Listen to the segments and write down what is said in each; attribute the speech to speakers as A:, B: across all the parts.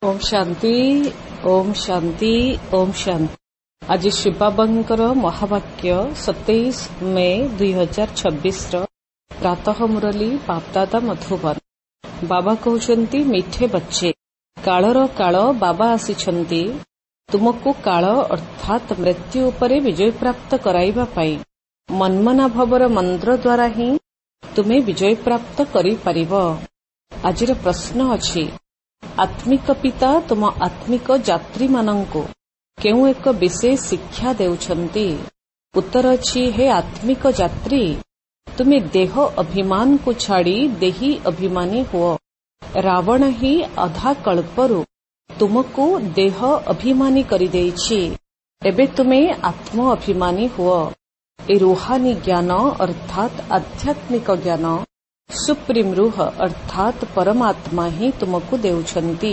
A: ओम शांति ओम शांति ओम शांति। आज शिवबाबांकर महावाक्य 27 मे 2026 प्रातः मुरली बापदादा मधुबन। बाबा कहउछंती मिठे बच्चे कालर काल बाबा आसिछंती तुमको काल अर्थात मृत्यु उपरे विजय प्राप्त कराइबा पाई मनमना भवर मंत्र द्वारा ही तुमे विजय प्राप्त करि परिबो। आजिर प्रश्न अछि आत्मिक पिता तुम आत्मिक यात्री मानंको केउ एक विशेष शिक्षा देउछंती। उत्तर अछि हे आत्मिक यात्री तुमे देह अभिमान को छाड़ी देही अभिमानी हुओ। रावण ही अधा कल्परु तुमको देह अभिमानी करि देइछि। एबे तुमे आत्म अभिमानी हुओ। ए रूहानी ज्ञान अर्थात आध्यात्मिक ज्ञान सुप्रीम रूह अर्थात परमात्मा ही तुमको देउछंती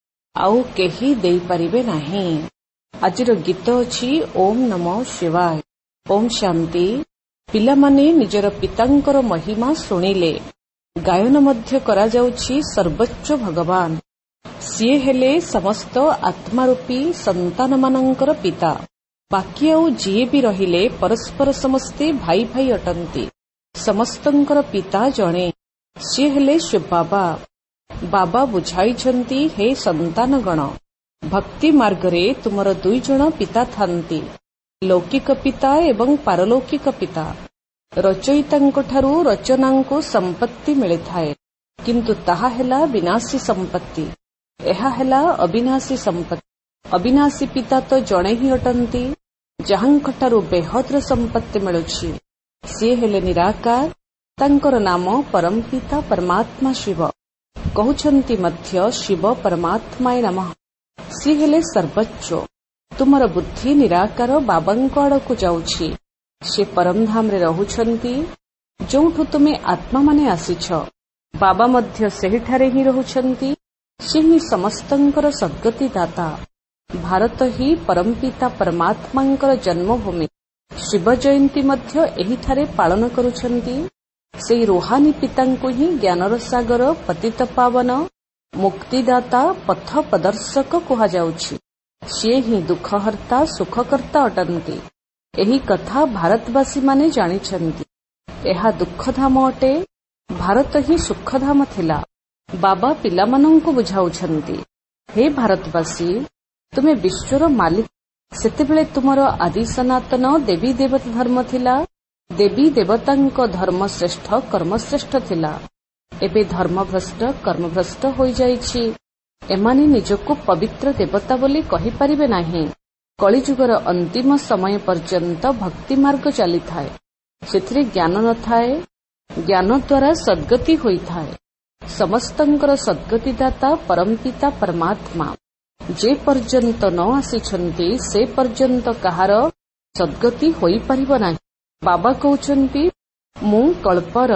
A: आउ केही देई परिबे नाही। आजिर गीत अछि ओम नमो शिवाय। ओम शांति। पिलामाने निजर पितांकर महिमा शुणिले गायन मध्य करा जाउछि सर्वोच्च भगवान। सिए हेले समस्त आत्मारूपी संतान मानंकर पिता। बाकी आउ जिए भी रहिले परस्पर समस्ते भाई भाई अटंती। समस्तंकर पिता जणे सी हेले शिव बाबा। बाबा बुझाइछंती हे संतान गण भक्ति मार्गरे तुमर दुई जण पिता थांती लौकिक पिता एवं पारलौकिक पिता। रचयितांको ठारू रचनांको संपत्ति मिले थाए किंतु ताहा हेला विनाशी संपत्ति। एहा हेला अविनाशी संपत्ति। अविनाशी पिता तो जणे ही अटंती जहांको ठारू बेहद्र संपत्ति मिलुछि। सी हेले निराकार तांकर नाम परमपिता परमात्मा शिव। कहउछंती मध्य शिव परमात्माय नमः। सी हेले सर्वोच्च। तुमर बुद्धि निराकार बाबांको आड़कु जाउछि। से परमधाम रे रहुछंती जोठु तुमे आत्मा माने आसिछ। बाबा मध्य सेहिठारे ही रहुछंती। से ही समस्तंकर सद्गति दाता। भारत ही परमपिता परमात्मांकर जन्मभूमि। शिव जयंती मध्य एहिठारे पालन करुछंती। से रूहानी पितांको ही ज्ञानर सागर पतित पावन मुक्तिदाता पथ प्रदर्शक कुहा जाउछि। से ही दुखहर्ता सुखकर्ता अटंती। एही कथा भारतवासी माने जानिछंती। एहा दुखधाम अटे भारत ही सुखधाम थिला। बाबा पिलामानंको बुझाउछंती हे भारतवासी तुमे विश्वर मालिक। सेतेबेले तुमर आदि सनातन देवी देवता धर्म थिला। देवी देवतांको धर्म श्रेष्ठ कर्म श्रेष्ठ थिला। एबे धर्मभ्रष्ट कर्मभ्रष्ट होई जाइछि। एमाने निजको पवित्र देवता बोली कहि परिबे नाही। कलिजुगर अंतिम समय पर्यंत भक्ति मार्ग चली थाए। सेथिरे ज्ञान न थाए। ज्ञान द्वारा सद्गति होई थाए। समस्तंकर सद्गति दाता परमपिता परमात्मा जे पर्यंत न आसिछंती से पर्यंत कहार सद्गति होई परिबो नाही। बाबा कहउछंती मु कल्पर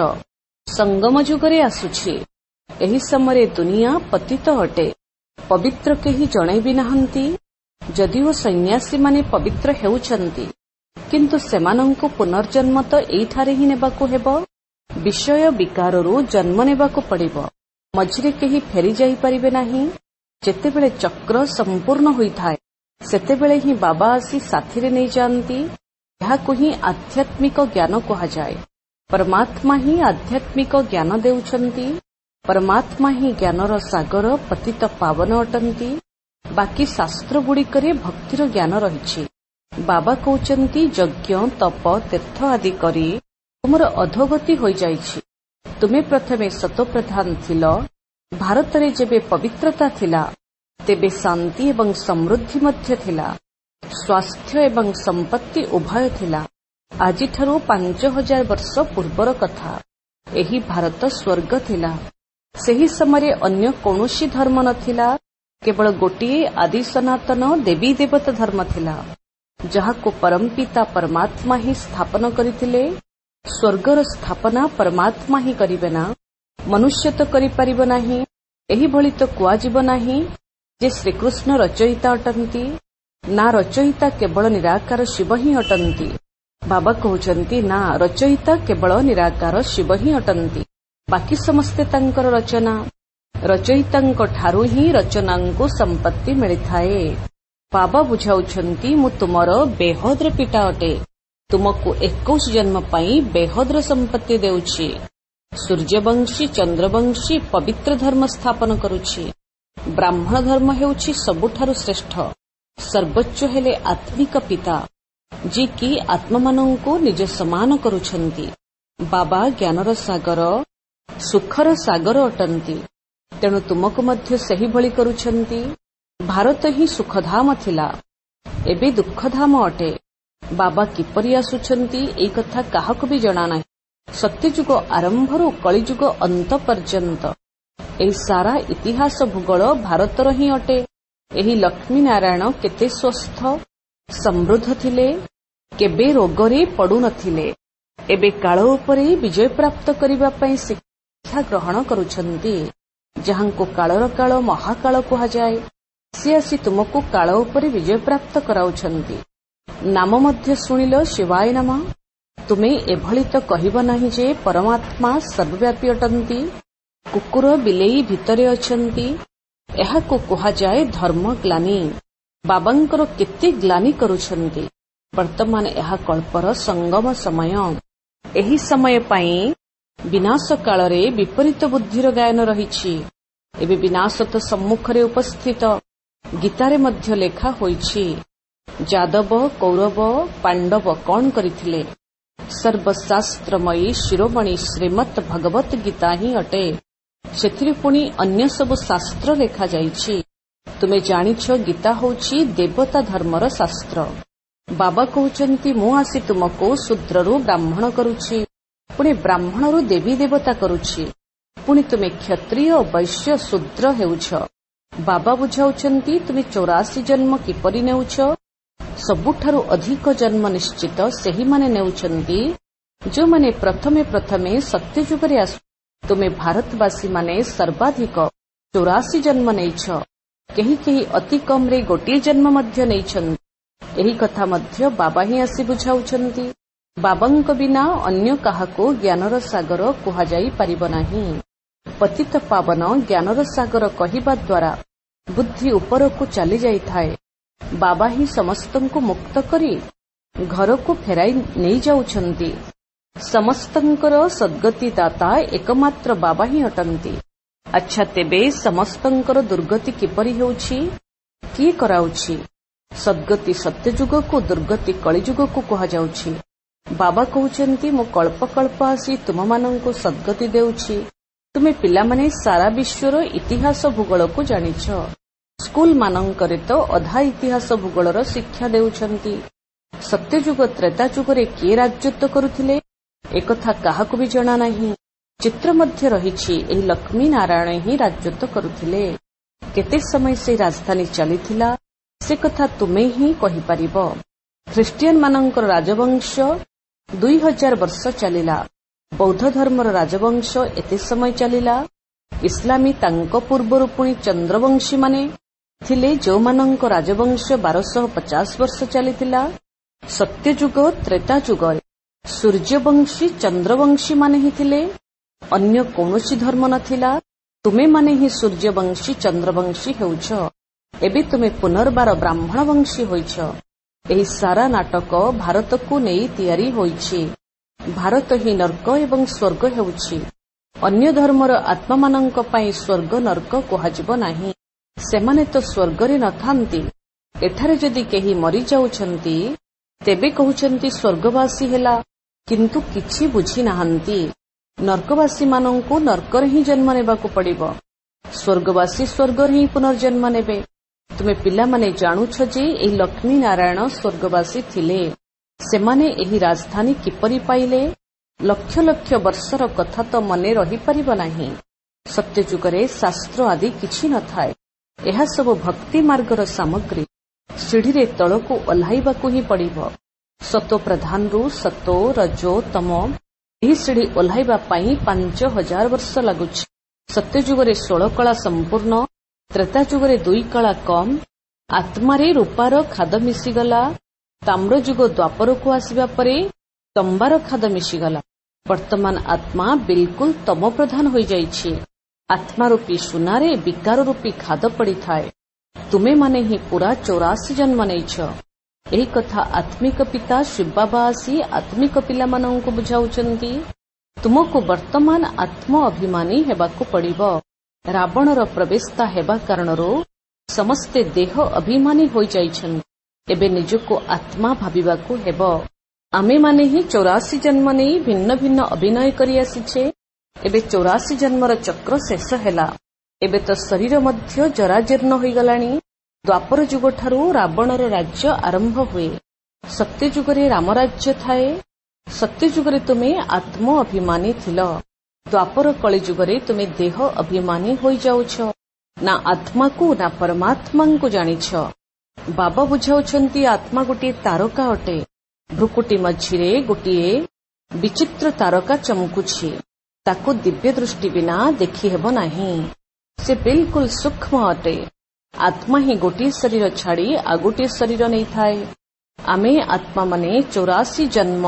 A: संगम जुगरे आसुछि। एही समय दुनिया पतित अटे। पवित्र केही जणे भी नाहंती। जदिओ सन्यासी माने पवित्र हेउछंती किंतु सेमानंको पुनर्जन्म तो एइठारे ही नेबाको हेबो। विषय विकाररू जन्म नेबाको पड़िबो। मझिरे केही फेरी जाई परिबे नाही। जेतेबेले चक्र संपूर्ण होइथाए सेतेबेले ही बाबा आसी साथीरे नै जानती। एहाको ही आध्यात्मिक ज्ञान कहा जाए। परमात्मा ही आध्यात्मिक ज्ञान देउछंती। परमात्मा ही ज्ञानर सागर पतित पावन अटंती। बाकी शास्त्र गुड़िकरे भक्तिर ज्ञान रहिछि। बाबा कहउछंती यज्ञ तप तीर्थ आदि करी तुमर अधोगति होई जाइछि। तुमे प्रथमे सतोप्रधान थिल। भारतरे जेबे पवित्रता थिला तेबे शांति एवं समृद्धि मध्य थिला। स्वास्थ्य एवं संपत्ति उभय थिला। आजिठारू 5000 वर्ष पूर्वर कथा। एही भारत स्वर्ग थिला। सेही समय अन्य कौनसी धर्म नथिला। केवल गोटिए आदि सनातन देवी देवता धर्म थिला जहाको परमपिता परमात्मा ही स्थापन करिथिले। स्वर्गर स्थापना परमात्मा ही करिबे ना। मनुष्य तो करि परिबो नाही। एही भली तो कुआजिबो नाही जे श्रीकृष्ण रचयिता अटंती। ना रचयिता केवल निराकार शिव ही अटंती। बाबा कहउछंती ना रचयिता केवल निराकार शिव ही अटंती। बाकी समस्ते तांकर रचना। ରଚୟିତାଙ୍କ ଠାରୁ ହିଁ ରଚନାଙ୍କୁ ସମ୍ପତ୍ତି ମିଳିଥାଏ। ବାବା ବୁଝାଉଛନ୍ତି, ମୁଁ ତୁମର ବେହଦର ପିତା ଅଟେ। ତୁମକୁ 21 ଜନ୍ମ ପାଇଁ ବେହଦର ସମ୍ପତ୍ତି ଦେଉଛି। ସୂର୍ଯ୍ୟବଂଶୀ ଚନ୍ଦ୍ରବଂଶୀ ପବିତ୍ର ଧର୍ମ ସ୍ଥାପନ କରୁଛି। ବ୍ରାହ୍ମଣ ଧର୍ମ ହେଉଛି ସବୁଠାରୁ ଶ୍ରେଷ୍ଠ। ସର୍ବୋଚ୍ଚ ହେଲେ ଆତ୍ମିକ ପିତା, ଯିଏକି ଆତ୍ମାମାନଙ୍କୁ ନିଜ ସମାନ କରୁଛନ୍ତି। ବାବା ଜ୍ଞାନର ସାଗର, ସୁଖର ସାଗର ଅଟନ୍ତି। ତେଣୁ ତୁମକୁ ମଧ୍ୟ ସେହିଭଳି କରୁଛନ୍ତି। ଭାରତ ହିଁ ସୁଖଧାମ ଥିଲା, ଏବେ ଦୁଃଖଧାମ ଅଟେ। ବାବା କିପରି ଆସୁଛନ୍ତି ଏହି କଥା କାହାକୁ ବି ଜଣାନାହିଁ। ସତ୍ୟଯୁଗ ଆରମ୍ଭରୁ କଳିଯୁଗ ଅନ୍ତ ପର୍ଯ୍ୟନ୍ତ ଏହି ସାରା ଇତିହାସ ଭୂଗୋଳ ଭାରତର ହିଁ ଅଟେ। ଏହି ଲକ୍ଷ୍ମୀ ନାରାୟଣ କେତେ ସ୍ୱସ୍ଥ ସମୃଦ୍ଧ ଥିଲେ, କେବେ ରୋଗରେ ପଡୁନଥିଲେ। ଏବେ କାଳ ଉପରେ ବିଜୟ ପ୍ରାପ୍ତ କରିବା ପାଇଁ ଶିକ୍ଷା ଗ୍ରହଣ କରୁଛନ୍ତି। ଯାହାଙ୍କୁ କାଳର କାଳ ମହାକାଳ କୁହାଯାଏ, ସେ ଆସି ତୁମକୁ କାଳ ଉପରେ ବିଜୟ ପ୍ରାପ୍ତ କରାଉଛନ୍ତି। ନାମ ମଧ୍ୟ ଶୁଣିଲ, ଶିବାୟ ନମଃ। ତୁମେ ଏଭଳି ତ କହିବ ନାହିଁ ଯେ ପରମାତ୍ମା ସର୍ବବ୍ୟାପୀ ଅଟନ୍ତି, କୁକୁର ବିଲେଇ ଭିତରେ ଅଛନ୍ତି। ଏହାକୁ କୁହାଯାଏ ଧର୍ମ ଗ୍ଲାନି। ବାବାଙ୍କର କେତେ ଗ୍ଲାନି କରୁଛନ୍ତି। ବର୍ତ୍ତମାନ ଏହା କଳ୍ପର ସଙ୍ଗମ ସମୟ। ଏହି ସମୟ ପାଇଁ ବିନାଶ କାଳରେ ବିପରୀତ ବୁଦ୍ଧିର ଗାୟନ ରହିଛି। ଏବେ ବିନାଶ ତ ସମ୍ମୁଖରେ ଉପସ୍ଥିତ। ଗୀତାରେ ମଧ୍ୟ ଲେଖା ହୋଇଛି, ଯାଦବ କୌରବ ପାଣ୍ଡବ କଣ କରିଥିଲେ? ସର୍ବଶାସ୍ତ୍ରମୟୀ ଶିରୋମଣି ଶ୍ରୀମତ୍ ଭଗବତ ଗୀତା ହିଁ ଅଟେ। ସେଥିରେ ପୁଣି ଅନ୍ୟ ସବୁ ଶାସ୍ତ୍ର ଲେଖାଯାଇଛି। ତୁମେ ଜାଣିଛ, ଗୀତା ହେଉଛି ଦେବତା ଧର୍ମର ଶାସ୍ତ୍ର। ବାବା କହୁଛନ୍ତି, ମୁଁ ଆସି ତୁମକୁ ଶୂଦ୍ରରୁ ବ୍ରାହ୍ମଣ କରୁଛି, ପୁଣି ବ୍ରାହ୍ମଣରୁ ଦେବୀ ଦେବତା କରୁଛି। ପୁଣି ତୁମେ କ୍ଷତ୍ରିୟ ବୈଶ୍ୟ ଶୂଦ୍ର ହେଉଛ। ବାବା ବୁଝାଉଛନ୍ତି, ତୁମେ 84 ଜନ୍ମ କିପରି ନେଉଛ? ସବୁଠାରୁ ଅଧିକ ଜନ୍ମ ନିଶ୍ଚିତ ସେହିମାନେ ନେଉଛନ୍ତି ଯେଉଁମାନେ ପ୍ରଥମେ ପ୍ରଥମେ ସତ୍ୟଯୁଗରେ ଆସୁ। ତୁମେ ଭାରତବାସୀମାନେ ସର୍ବାଧିକ 84 ଜନ୍ମ ନେଇଛ। କେହି କେହି ଅତି କମ୍ରେ ଗୋଟିଏ ଜନ୍ମ ମଧ୍ୟ ନେଇଛନ୍ତି। ଏହି କଥା ମଧ୍ୟ ବାବା ହିଁ ଆସି ବୁଝାଉଛନ୍ତି। ବାବାଙ୍କ ବିନା ଅନ୍ୟ କାହାକୁ ଜ୍ଞାନର ସାଗର କୁହାଯାଇପାରିବ ନାହିଁ। ପତିତ ପାବନ ଜ୍ଞାନର ସାଗର କହିବା ଦ୍ୱାରା ବୁଦ୍ଧି ଉପରକୁ ଚାଲିଯାଇଥାଏ। ବାବା ହିଁ ସମସ୍ତଙ୍କୁ ମୁକ୍ତ କରି ଘରକୁ ଫେରାଇ ନେଇଯାଉଛନ୍ତି। ସମସ୍ତଙ୍କର ସଦ୍ଗତି ଦାତା ଏକମାତ୍ର ବାବା ହିଁ ଅଟନ୍ତି। ଆଚ୍ଛା, ତେବେ ସମସ୍ତଙ୍କର ଦୁର୍ଗତି କିପରି ହେଉଛି? କିଏ କରାଉଛି? ସଦ୍ଗତି ସତ୍ୟଯୁଗକୁ, ଦୁର୍ଗତି କଳିଯୁଗକୁ କୁହାଯାଉଛି। ବାବା କହୁଛନ୍ତି, ମୁଁ କଳ୍ପ କଳ୍ପ ଆସି ତୁମମାନଙ୍କୁ ସଦ୍ଗତି ଦେଉଛି। ତୁମେ ପିଲାମାନେ ସାରା ବିଶ୍ୱର ଇତିହାସ ଭୂଗୋଳକୁ ଜାଣିଛ। ସ୍କୁଲମାନଙ୍କରେ ତ ଅଧା ଇତିହାସ ଭୂଗୋଳର ଶିକ୍ଷା ଦେଉଛନ୍ତି। ସତ୍ୟଯୁଗ ତ୍ରେତା ଯୁଗରେ କିଏ ରାଜତ୍ୱ କରୁଥିଲେ ଏକଥା କାହାକୁ ବି ଜଣାନାହିଁ। ଚିତ୍ର ମଧ୍ୟ ରହିଛି, ଏହି ଲକ୍ଷ୍ମୀ ନାରାୟଣ ହିଁ ରାଜତ୍ୱ କରୁଥିଲେ। କେତେ ସମୟ ସେହି ରାଜଧାନୀ ଚାଲିଥିଲା ସେ କଥା ତୁମେ ହିଁ କହିପାରିବ। ଖ୍ରୀଷ୍ଟିଆନମାନଙ୍କର ରାଜବଂଶ 2000 ବର୍ଷ ଚାଲିଲା। ବୌଦ୍ଧ ଧର୍ମର ରାଜବଂଶ ଏତେ ସମୟ ଚାଲିଲା। ଇସଲାମୀ ତାଙ୍କ ପୂର୍ବରୁ ପୁଣି ଚନ୍ଦ୍ରବଂଶୀମାନେ ଥିଲେ, ଯେଉଁମାନଙ୍କ ରାଜବଂଶ 1250 ବର୍ଷ ଚାଲିଥିଲା। ସତ୍ୟଯୁଗ ତ୍ରେତା ଯୁଗରେ ସୂର୍ଯ୍ୟବଂଶୀ ଚନ୍ଦ୍ରବଂଶୀମାନେ ହିଁ ଥିଲେ, ଅନ୍ୟ କୌଣସି ଧର୍ମ ନଥିଲା। ତୁମେମାନେ ହିଁ ସୂର୍ଯ୍ୟବଂଶୀ ଚନ୍ଦ୍ରବଂଶୀ ହେଉଛ। ଏବେ ତୁମେ ପୁନର୍ବାର ବ୍ରାହ୍ମଣ ବଂଶୀ ହୋଇଛ। ଏହି ସାରା ନାଟକ ଭାରତକୁ ନେଇ ତିଆରି ହୋଇଛି। ଭାରତ ହିଁ ନର୍କ ଏବଂ ସ୍ୱର୍ଗ ହେଉଛି। ଅନ୍ୟ ଧର୍ମର ଆତ୍ମାମାନଙ୍କ ପାଇଁ ସ୍ୱର୍ଗ ନର୍କ କୁହାଯିବ ନାହିଁ। ସେମାନେ ତ ସ୍ୱର୍ଗରେ ନଥାନ୍ତି। ଏଠାରେ ଯଦି କେହି ମରିଯାଉଛନ୍ତି ତେବେ କହୁଛନ୍ତି ସ୍ୱର୍ଗବାସୀ ହେଲା, କିନ୍ତୁ କିଛି ବୁଝିନାହାନ୍ତି। ନର୍କବାସୀମାନଙ୍କୁ ନର୍କରେ ହିଁ ଜନ୍ମ ନେବାକୁ ପଡ଼ିବ। ସ୍ୱର୍ଗବାସୀ ସ୍ୱର୍ଗରେ ହିଁ ପୁନର୍ଜନ୍ମ ନେବେ। ତୁମେ ପିଲାମାନେ ଜାଣୁଛ ଯେ ଏହି ଲକ୍ଷ୍ମୀ ନାରାୟଣ ସ୍ୱର୍ଗବାସୀ ଥିଲେ। ସେମାନେ ଏହି ରାଜଧାନୀ କିପରି ପାଇଲେ? ଲକ୍ଷ ଲକ୍ଷ ବର୍ଷର କଥା ତ ମନେ ରହିପାରିବ ନାହିଁ। ସତ୍ୟଯୁଗରେ ଶାସ୍ତ୍ର ଆଦି କିଛି ନଥାଏ। ଏହା ସବୁ ଭକ୍ତି ମାର୍ଗର ସାମଗ୍ରୀ। ସିଢ଼ିରେ ତଳକୁ ଓହ୍ଲାଇବାକୁ ହିଁ ପଡ଼ିବ। ସତୋ ପ୍ରଧାନରୁ ସତୋ ରଜୋ ତମ ଏହି ସିଢ଼ି ଓହ୍ଲାଇବା ପାଇଁ 5000 ବର୍ଷ ଲାଗୁଛି। ସତ୍ୟଯୁଗରେ 16 କଳା ସମ୍ପୂର୍ଣ୍ଣ, ତ୍ରେତା ଯୁଗରେ 2 କଳା କମ୍। ଆତ୍ମାରେ ରୂପାର ଖାଦ ମିଶିଗଲା। ତାମ୍ରଯୁଗ ଦ୍ୱାପରକୁ ଆସିବା ପରେ ତମ୍ବାର ଖାଦ ମିଶିଗଲା। ବର୍ତ୍ତମାନ ଆତ୍ମା ବିଲକୁଲ ତମ ପ୍ରଧାନ ହୋଇଯାଇଛି। आत्मा रूपी सुनारे विकार रूपी खाद पड़िଥାଏ। तुमे माने ही पूरा 84 जन्म नेइछ। एही कथा आत्मिक पिता शिव बाबा आसी आत्मिक पिलामानंकु बुझाउचंती। तुमको वर्तमान आत्म अभिमानी हेबाकु पड़िबो। रावणर प्रवेशता हेबा कारणरो समस्ते देह अभिमानी होई जाइछन्। एबे निजको आत्मा भाबिबाकु हेबो। आमे माने ही 84 जन्म नेई भिन्न भिन्न अभिनय करि आसिछे। एबे 84 जन्मर चक्र शेष हेला। एबे तो शरीर मध्य जराजीर्ण होई गलानी। द्वापर जुग ठारू रावणर राज्य आरंभ हुए। सत्य जुगरे राम राज्य थाए। सत्य जुगरे तुमे आत्म अभिमानी थिल। द्वापर कଳି जुगरे तुमे देह अभिमानी होई जाउछ। ना आत्मा को ना परमात्मा को जानिछ। बाबा बुझाउछंती आत्मा गोटे तारका अटे। भ्रुकुटी मझिरे गोटिए विचित्र तारका चमकुछि। ताको दिव्य दृष्टि बिना देखि हेबो नाही। से बिल्कुल सूक्ष्म अटे। आत्मा ही गोटे शरीर छाड़ी आ गोटे शरीर नहीं थाए। आमे आत्मा माने 84 जन्म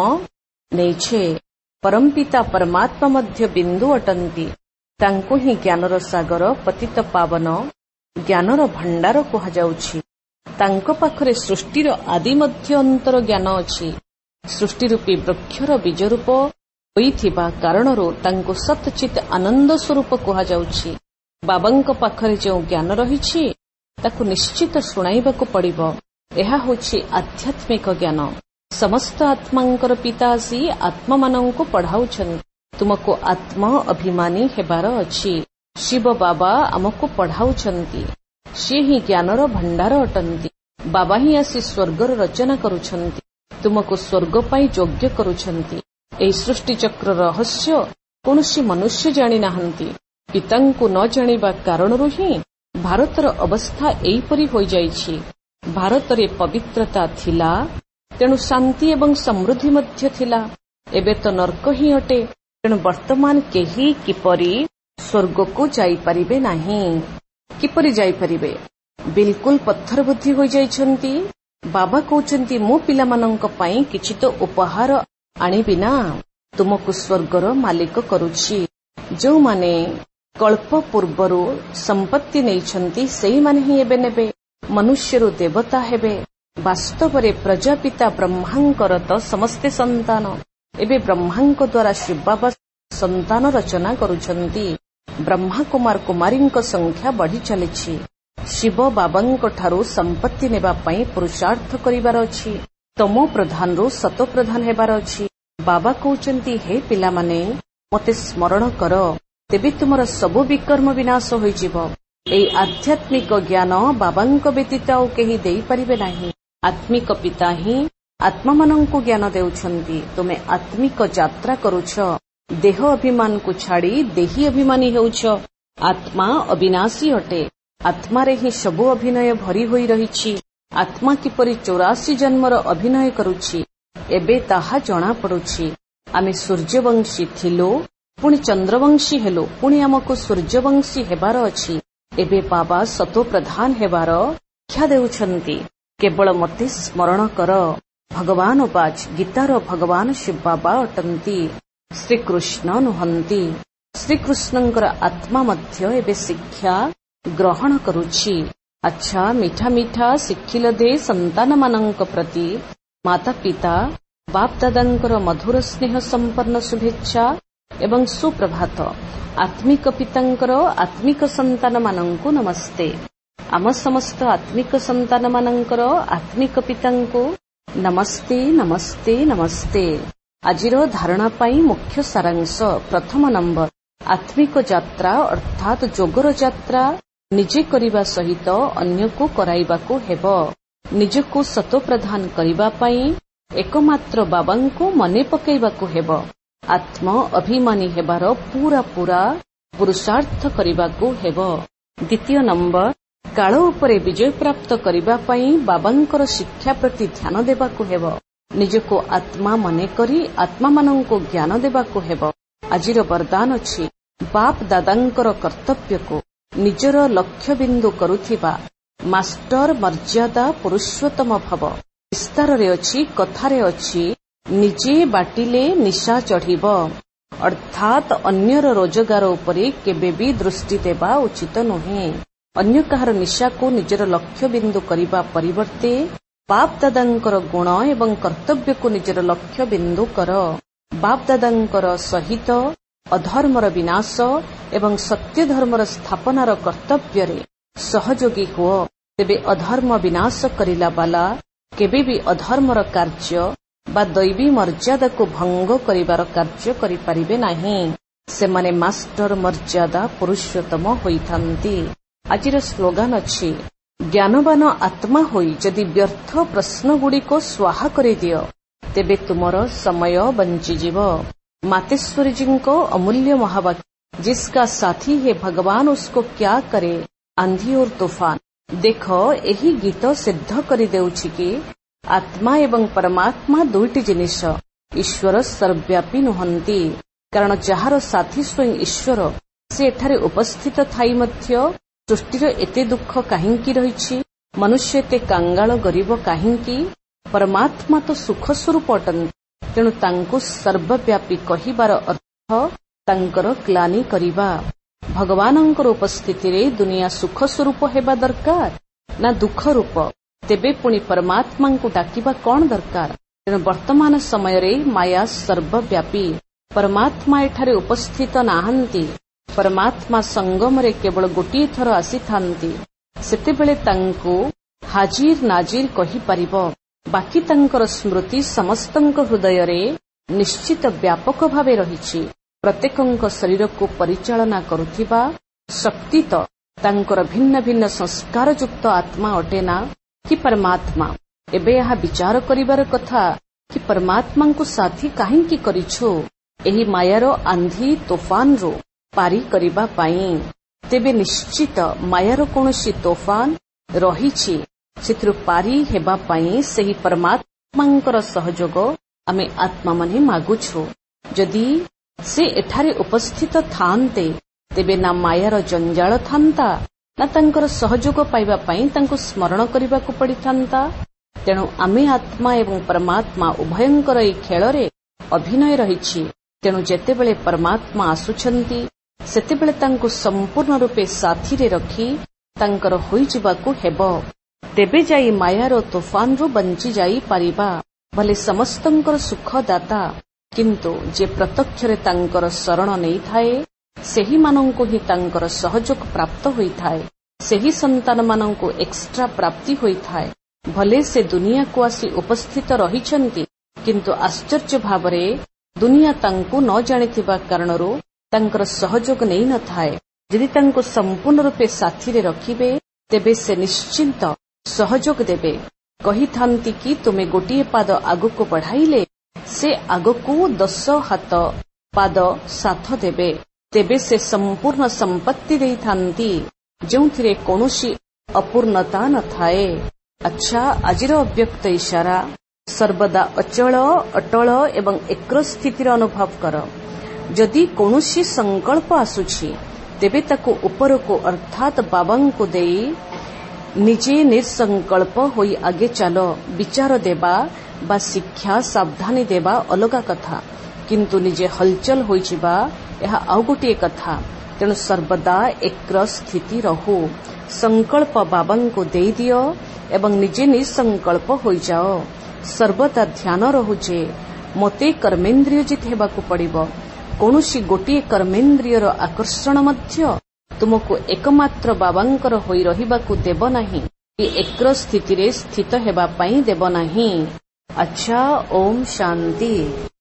A: नेइछे। परमपिता परमात्मा मध्य बिंदु अटंती। तांको ही ज्ञानर सागर पतित पावन ज्ञानर भंडार कुहा जाउछि। तांको पाखरे सृष्टिर आदि मध्य अंतर ज्ञान अछि। सृष्टि रूपी वृक्षर बीज रूप होइथिबा कारणरो तांको सतचित आनंद स्वरूप कुहा जाउछि। बाबांको पाखरे जो ज्ञान रहिछि ताकु निश्चित सुनाइबाकु पड़िबो। एहा होछि आध्यात्मिक ज्ञान। समस्त आत्मांकर पिता आसी आत्मा मानंको पढ़ाउछन्। तुमको आत्मा अभिमानी हेबार अछि। शिव बाबा आमको पढ़ाउछन्ति। से ही ज्ञानर भंडार अटंती। बाबा ही आसी स्वर्गर रचना करुछन्ति। तुमको स्वर्ग पाई योग्य करुछन्ति। एई सृष्टि चक्र रहस्य कोनोसी मनुष्य जानि नाहंती। पितांको न जानिबा कारणरो ही भारतर अवस्था एइपरि होई जाइछि। भारतरे पवित्रता थिला तेणु शांति एवं समृद्धि मध्य थिला। एबे तो नरक ही अटे। तेणु वर्तमान केही किपरि स्वर्ग को जाई परिबे नाही। किपरि जाई परिबे? बिल्कुल पत्थर बुद्धि होई जाइछन्ती। बाबा कहउछन्ती मो पिलामानंक पई किछि तो उपहार आनिबि ना। तुमको स्वर्गर मालिक करूछि। जो माने कल्प पूर्वरु संपत्ति नेइछन्ती सेही माने ही एबे नेबे। मनुष्यरु देवता हेबे। वास्तवरे प्रजापिता ब्रह्मांकर तो समस्ते संतान। एबे ब्रह्मांक द्वारा शिव बाबा संतान रचना करुछन्ती। ब्रह्मा कुमार कुमारींक संख्या बढ़ी चलिछि। शिव बाबांक ठारू संपत्ति नेबा पई पुरुषार्थ करिवार अछि। तमो प्रधानरु सतो प्रधान हेबार अछि। बाबा कहउछन्ती हे पिलामाने मते स्मरण कर तेबे तुमर सबु विकर्म विनाश होइजिव। एई आध्यात्मिक ज्ञान बाबांक व्यतीत आउ केही देई परिबे नाही। आत्मिक पिता ही आत्मा मानंकु ज्ञान देउछन्ती। तुमे आत्मिक यात्रा करूछ। देह अभिमान को छाड़ी देही अभिमानी हेउछ। आत्मा अविनाशी अटे। आत्मारे ही सबु अभिनय भरी होई रहिछि। आत्मा किपरि 84 जन्मर अभिनय करुछि एबे ताहा जणा पडुछि। आमे सूर्यवंशी थिलो पुणी चंद्रवंशी हेलो पुणी आमको सूर्यवंशी हेबार अछि। एबे बाबा सतो प्रधान हेबार शिक्षा देउछन्ती। केवल मते स्मरण कर। भगवान उवाच गीतार भगवान शिव बाबा अटंती। श्रीकृष्ण नुहंती। श्रीकृष्णंकर आत्मा मध्य एबे शिक्षा ग्रहण करुछि। अच्छा मीठा मीठा शिखिल दे संतान मानंक प्रति माता पिता बाप दादांकर मधुर स्नेह संपन्न शुभेच्छा एवं सुप्रभात। आत्मिक पितांकर आत्मिक संतान मानंकु नमस्ते। आम समस्त आत्मिक संतान मानंकर आत्मिक पितांकु नमस्ते नमस्ते नमस्ते। आजिर धारणा पाई मुख्य सारांश। प्रथम नंबर आत्मिक यात्रा अर्थात जोगर यात्रा निजे करिबा सहित अन्य को कराइबाकू हेबो। निजको सतो प्रदान करिबा पाई एकमात्र बाबांको मने पकेइबाकू हेबो। आत्म अभिमानी हेबार पूरा पूरा पुरुषार्थ करिबाकू हेबो। द्वितीय नंबर काल उपरे विजय प्राप्त करिबा पाई बाबांकर शिक्षा प्रति ध्यान देबाकू हेबो। निजको आत्मा मने करी आत्मा मानंको ज्ञान देबाकू हेबो। आजिर वरदान अछि बाप दादांकर कर्तव्य को निजर लक्ष्य बिंदु करुथिबा मास्टर मर्यादा पुरुषोत्तम भव। विस्तार रे अछि कथारे अछि निजे बाटिले निशा चढ़िब। अर्थात अन्यर रोजगार उपरे केबे भी दृष्टि देबा उचित नुहे। अन्य कहार निशा को निजर लक्ष्य बिंदु करने परिवर्ते बाप दादांकर गुण एवं कर्तव्य को निजर लक्ष्य बिंदु कर। बाप दादांकर सहित अधर्मर विनाश एवं सत्य धर्मर स्थापनार कर्तव्य रे सहयोगी हुओ, तेबे अधर्म विनाश करिला बाला केबे भी अधर्मर कार्य बा दैवी मर्यादा को भंग करिवार कार्य करि परिबे नाही। सेमाने मास्टर मर्यादा पुरुषोत्तम होइथांती। आजिर स्लोगान अछि, ज्ञानवान आत्मा होई जदि व्यर्थ प्रश्न गुड़िको स्वाहा करि दियो तेबे तुमर समय बंची जीव। मातेश्वरी जी को अमूल्य महावाक्य, जिसका साथी है भगवान उसको क्या करे आंधी और तूफान। देखो यही गीत सिद्ध करि देउछि कि आत्मा एवं परमात्मा दुईटी जिनिष। ईश्वर सर्वव्यापी नुहंती, कारण जहार साथी स्वयं ईश्वर से एठारे उपस्थित थाई मध्य सृष्टिर एते दुख काहिंकी रहिछि, मनुष्य एते कांगाल गरीब काहिंकी। परमात्मा तो सुख स्वरूप अटंती, तेणु तांको सर्वव्यापी कहिबार अर्थ तांकर ग्लानि करिबा। भगवानंकर उपस्थिति रे दुनिया सुख स्वरूप हेबा दरकार ना दुख रूप, तेबे पुणी परमात्मा को डाकिबा कौन दरकार। तेणु वर्तमान समय रे माया सर्वव्यापी, परमात्मा एठारे उपस्थित नाहंती। परमात्मा संगम रे केवल गोटिए थर आसी थांती, सेतेबेले तांको हाजिर नाजिर कहि परिबो। बाकी तांकर स्मृति समस्तंक हृदय रे निश्चित व्यापक भावे रहिछि। प्रत्येकंक शरीर को परिचालना करुथिबा शक्ति तो तांकर भिन्न भिन्न संस्कार युक्त आत्मा अटेना कि परमात्मा। एबे यहा विचार करिबार कथा कि परमात्मा को साथी काहिंकी करिछु एही मायारो आंधी तोफान रो पारी करिबा पाई। तेबे निश्चित मायारो कोनोसी तोफान रहिछि, सेथिरु पारी हेबा पाई सेही परमात्मांकर सहयोग आमे आत्मा माने मागुछु। जदि से एठारे उपस्थित थांते तेबे ना मायार जंजाल थांता ना तांकर सहयोग पाइबा पाई तांको स्मरण करिबाकु पड़िथांता। तेणु आमे आत्मा एवं परमात्मा उभयंकर एई खेଳରେ अभिनय रहिछि। तेणु जेतेबेले परमात्मा आसुछंती सेतेबेले तांको संपूर्ण रूपे साथी रे रखी तांकर होई जिबाकु हेबो, तेबे जाई मायार तोफान रो बंची जाई पारिबा। भले समस्तंकर सुखदाता, किंतु जे प्रत्यक्षरे तांकर शरण नै थाए सेही मानंको ही तांकर सहयोग प्राप्त होई थाए। सेही संतान मानंको एक्स्ट्रा प्राप्ति होई थाए। भले से दुनिया को आसी उपस्थित रहिछंती, किंतु आश्चर्य भावरे दुनिया तांको न जानिथिबा कारणरो तांकर सहयोग नै न थाए। यदि तांको संपूर्ण रूपे साथी रे रखिबे तेबे से निश्चिंत सहयोग देबे। कहिथांती कि तुमे गोटिए पाद आगको बढ़ाइले से आगको 10 हाथ पाद साथ देबे। तेबे से संपूर्ण संपत्ति देइथांती जोंथिरे कोनोसी अपूर्णता न थाए। अच्छा, आजिर अव्यक्त इशारा सर्वदा अचल अटल एवं एकर स्थितिर अनुभव कर। जदि कोनोसी संकल्प आसुछि तेबे ताकु उपरको अर्थात बाबांको देई निजे निसंकल्प होई आगे चलो। विचार देबा बा शिक्षा सावधानी देबा अलगा कथा, किंतु निजे हलचल होई जिबा यह आउ गोटिए कथा। तेणु सर्वदा एकर स्थिति रहू। संकल्प बाबांको देई दियो एवं निजे निसंकल्प होई जाओ। सर्वदा ध्यान रहू जे मते कर्मेन्द्रिय जित हेबाकु पड़िबो। कोनोसी गोटिए कर्मेन्द्रियर आकर्षण मध्य तुमको एकमात्र बाबांकर होई रहिबाकु देब नाही कि एकर स्थिति रे स्थित हेबा पई देब नाही। अच्छा, ओम शांति।